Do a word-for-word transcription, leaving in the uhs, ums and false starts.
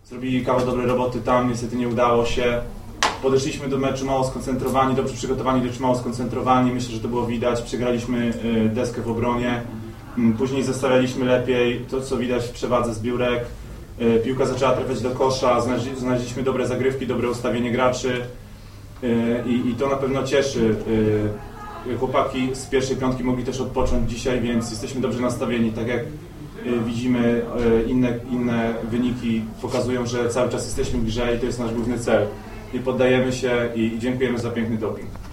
zrobili kawał dobrej roboty tam, niestety nie udało się. Podeszliśmy do meczu mało skoncentrowani, dobrze przygotowani, lecz mało skoncentrowani. Myślę, że to było widać. Przegraliśmy deskę w obronie. Później zostawialiśmy lepiej, to co widać w przewadze zbiórek. Piłka zaczęła trafiać do kosza, znaleźliśmy dobre zagrywki, dobre ustawienie graczy i, i to na pewno cieszy. Chłopaki z pierwszej piątki mogli też odpocząć dzisiaj, więc jesteśmy dobrze nastawieni. Tak jak widzimy, inne, inne wyniki pokazują, że cały czas jesteśmy w grze i to jest nasz główny cel. Nie poddajemy się i, i dziękujemy za piękny doping.